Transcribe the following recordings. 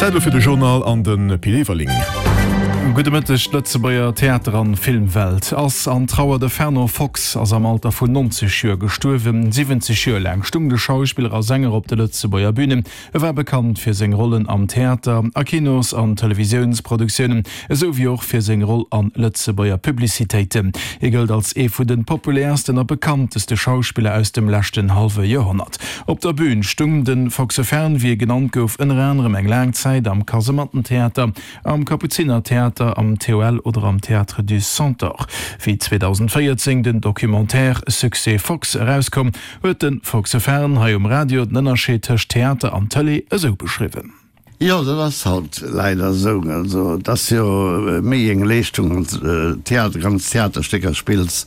Zeitlo für de Journal an den Pileverling. Gutemëttech Lëtzebaier Theater an Filmwelt ass an Trauer de Ferner Fox ass am Alter vun 90 Joer gestuerwen 70 Joer lang stung de Schauspieler a Sänger op de Lëtzebaier Bühne. Wer bekannt fir seg Rollen am Theater, a Kinos an Televisionsproduktionen, sowie auch fir seg Roll an Lëtzebaier Publizitéiten. Gëlt als vu den populärsten a bekannteste Schauspieler aus dem lächten halfe Jahrhundert. Op der Bühn stung den Foxe Fern wie genannt gouf en Rennerem eng Langzeit am Kasemattentheater, am Kapuzinertheater, am TOL oder am Théâtre du Centaure. Wie 2014 den Dokumentär Succès Fox herauskom, huet den Foxe Fern ha Radio d'Nnerscheetech Theater an Tele so beschrieben. Ja, das halt leider so. Also, das ja méi eng Leistung und ganz Theaterstecker spiels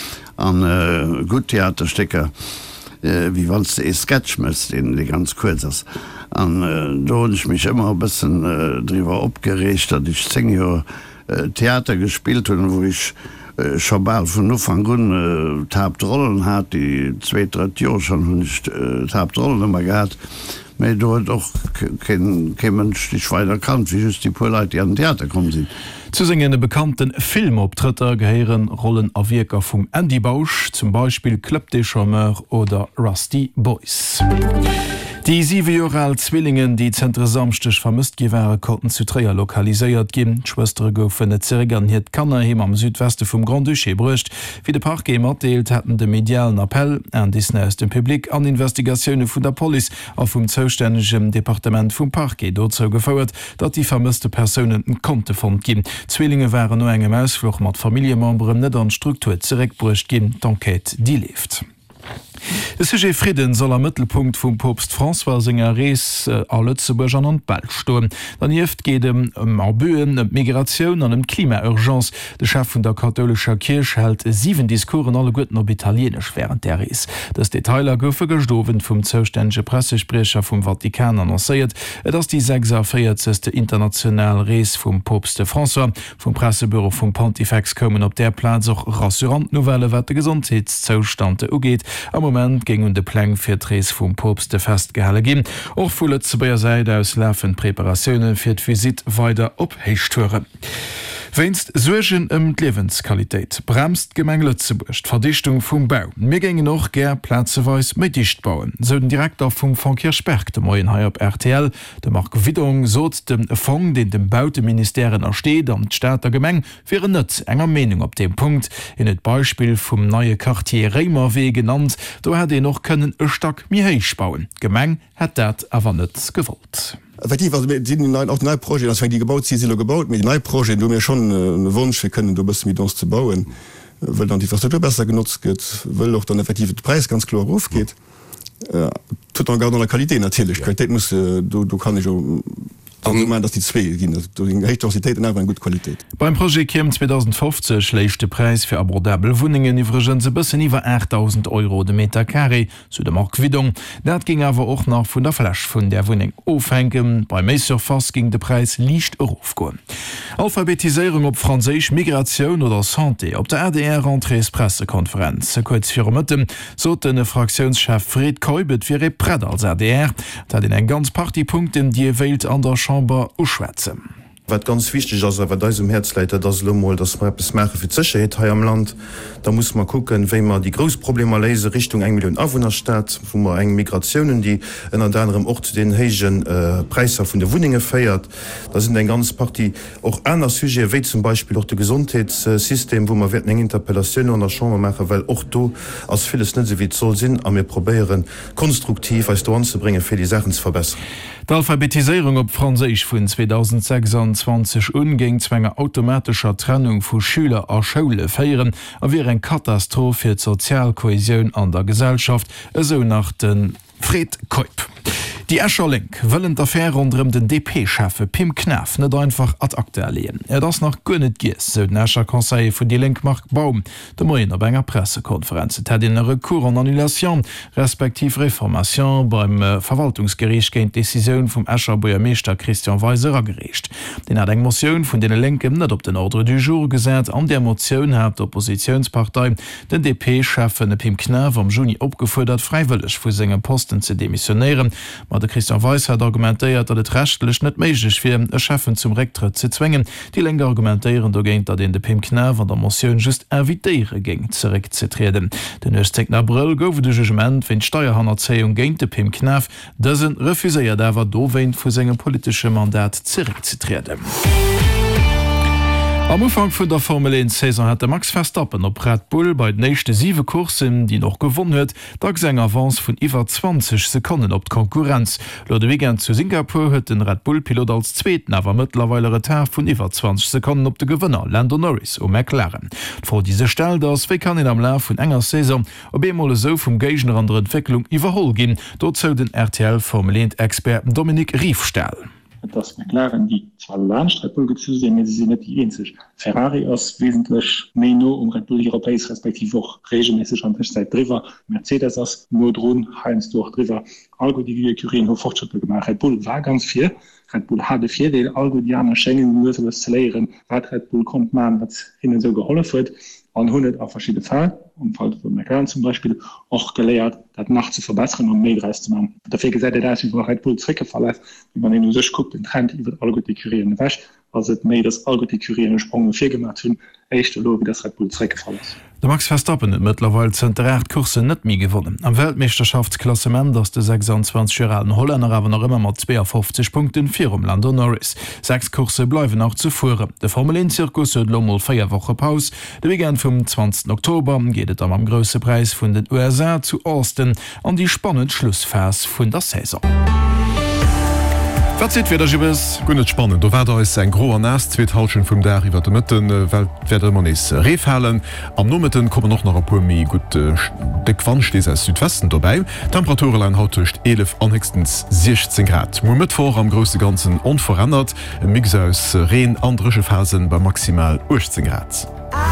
an gut Theaterstecker, wie wann du Sketch müsst, den die ganz kurz ist. Und da habe ich mich immer ein bisschen drüber aufgeregt, dass ich 10 Jahre Theater gespielt habe, wo ich schon bald von Anfang an Hauptrollen hatte, die 2-3 Jahre schon nicht Hauptrollen immer gehabt. Aber da hat auch kein Mensch nicht weiter kannt, wie just die paar Leute, die an den Theater kommen sind. Zu singen bekannten Filmoptritter gehören Rollen a Wirker vom Andy Bausch, zum Beispiel Club des Charmeurs oder Rusty Boys. Die 7-jährigen Zwillingen, die Zentre samstech vermisst gewäre, konnten zu Träger lokaliséiert gin. Schwestere goufen net Zerigern hiet Kannerheim am Südweste vum Grand Duché brucht. Wie de Parkgemer erdeelt hätten de medialen Appell an Disney aus dem Publikum an Investigationune vun der Poli a vum zoustännegem Departement vum Parkgé dozo gefauert, dat die vermisste Personen en Kontefond gin. Zwillinge waren no engem Ausfluch mat Familiememberen net an Struktur zerekbrucht gin, d'Enquête die lebt. De Sujet Frieden soll am Mittelpunkt vum Popst François Singer Rees a Lützeburg an Belt stoen. Dan Jeft geht Arbuen, Migration an Klimaurgenz. De Chef vun der katholischer Kirche hält 7 Diskuren alle Guten op Italienisch während der Rees. Das Detailer goufe gestowen vum zouständege Pressesprecher vum Vatikan annoncéiert, dats die 46. international Rees vum Popste François vum Pressebüro vum Pontifex kommen op der Platz auch Rassurantnovelle wat de Gesundheitszustande ugeht. Am Moment ging de Pläng fir d'Rees vum Popste festgehalle gin. Och vu Lützeburger Seite aus läffen Präparationen fir d'Visit weiter ophéichture. Wennst Sugen Lebensqualität bremst Gemeng Lützeburg Verdichtung vum Bau. Mir gingen noch ger Plazeweis mit dicht bauen. So den Direktor vum Kirchberg dem Moien Hai op RTL, de Mark Widung sot dem Fond, den dem Bauteministerien ersteht am Staater Gemeng fir net enger Meinung op dem Punkt. In et Beispiel vum neue Quartier Reimerwee genannt, do hat noch können e Stack mir heich bauen. Gemeng hat dat awer net gewollt. Effektiv, also auch neue Projekt, das die gebaut sind gebaut mit neue Projekt, du mir schon einen Wunsch, wir können du bist mit uns zu bauen, weil dann die Infrastruktur besser genutzt wird, weil auch dann effektiv der Preis ganz klar aufgeht. Tut dann gar noch eine Qualität natürlich. Ja. Qualität muss du kann nicht dass die zwei Intensität und eine gute Qualität. Beim Projekt KIM 2015 schlägt der Preis für abordable Wohnungen übrigens ein bisschen über 8.000 € de Meter Carré zu der Marktwidung. Das ging aber auch noch von der Fläche von der Wohnung aufhängen. Bei Messurface ging der Preis leicht aufgehen. Alphabetisierung auf Französisch, Migration oder Santé. Auf der RDR Rentrées Pressekonferenz. Kurz vor Mitte so den Fraktionschef Fred Keubet für Präd als RDR. Da den ein ganz Partypunkt in die Welt an der Chamber uschwätzen. Wat ganz wichtig ist, aber da im Herzleiter das Lommel, dass man etwas machen für Sicherheit hier am Land. Da muss man gucken, wenn man die Großprobleme lesen Richtung 1 Million Einwohnerstadt, wo man eine Migrationen, die in einem anderen Ort den höheren Preis von der Wohnungen feiert. Da sind eine ganze Partie auch andere Sujet, wie zum Beispiel auch das Gesundheitssystem, wo man eine Interpellation an der Chamber machen, weil auch da als vieles nicht so wie es soll sind, aber wir probieren konstruktiv als da anzubringen, für die Sachen zu verbessern. Die Alphabetisierung op Französisch vun 2026 unging zwänger automatischer Trennung vu Schüler a Schule feieren, a wie en Katastrophe fir Sozialkohäsion an der Gesellschaft, eso nach den Fred Keub. Die Escher Link wollen d'Affaire unter den DP-Chefe Pim Knaf net einfach ad acte erlehen. Das nach gönnet gies, so den Escher Conseil vu die Link Mark Baum, de Moien op enger Pressekonferenz. Het hat in Recours an Annulation, respektiv Reformation beim Verwaltungsgericht géint Decision vum Escher Bürgermeister Christian Weiser gerecht. Den hat eng Motion vun den Linken net op den Ordre du Jour gesät, an der Motion hat d'Oppositionspartei den DP-Chefen Pim Knaf am Juni opgefordert, freiwillig vu segem Posten zu demissionieren. der Christian Weiß hat argumentéiert, dat et rechtlech net méigich fir e Chefen zum Rektritt ze zwingen. Die Länger argumentéieren do géint, dat den de Pim Knaf an der Moioun just ervitéiere géng zerek ze treden. Den 1. April gouf de Jugement vin Steuerhanerzeung géint de Pim Knaf, dëssen refuséiert dawer doweint vu segem politische Mandat zerek ze treden. Am Ufang vun der Formel 1 Saison hat Max Verstappen op Red Bull bei d nächste 7 Kursen, die noch gewonnen huet, dag seg Avance vun iwwer 20 Sekunden op d Konkurrenz. Lo de Weekend zu Singapur huet den Red Bull-Pilot als Zzweeten awer mittlerweile Retard vun iwwer 20 Sekunden op de Gewinner Lando Norris o McLaren. Vor diese Stelle dass wie kann in am Lauf vun enger Saison op emole so vum Gegen an der Entwicklung iwwerhol gin, dort zou den RTL Formel 1-Experten Dominik Rief stellen. dass McLaren die zwar Red Bull gezusehen, sie nicht die einzig. Ferrari ist wesentlich mehr nur Red Bull europäisch respektive auch regelmäßig an der Zeit drüber. Mercedes ist nur drin, Heinz durch drüber. Algo die Curie noch Fortschritte gemacht. Red Bull war ganz viel. Red Bull hatte 4 Teile, Algo die an Schengen nur so zu lehren, was Red Bull kommt man, was ihnen so geholfen wird. an 100 auf verschiedene Fälle und Fall von McLaren zum Beispiel auch gelehrt, das nach zu verbessern und mehr Reis zu machen. Dafür gesagt, dass über Red Bull zurückgefallen ist, wenn man in sich guckt, den Trend über Algotikurieren wäscht, also mehr das Algotikurieren Sprung 4 gemacht haben, echt wie das Red Bull zurückgefallen ist. Der Max Verstappen hat mittlerweile Kurse nicht mehr gewonnen. Am Weltmeisterschaftsklassement ist der 26-jährige Holländer aber noch immer mit 52 Punkten für Lando Norris. 6 Kurse bleiben auch zuvor. Der Formel 1-Zirkus hat nochmal 4 Wochen Pause. Der Weekend vom 20. Oktober geht es am größten Preis von den USA zu Austin an die spannende Schlussphase von der Saison. Gunnet spannend. Da is en groer Nastzweethalschen vum der iwwer de Mëtten Welt man is Reefhalen. Am Nometen kommen noch nach Pomi gut de Quanstees als Südwesten dabei. Temperaturenlein hautcht 11 anhestens 16 Grad. Mo mit vor am grosse ganzen onverändert. Mix aus Reen andresche Phasen bei maximal 18 Grad.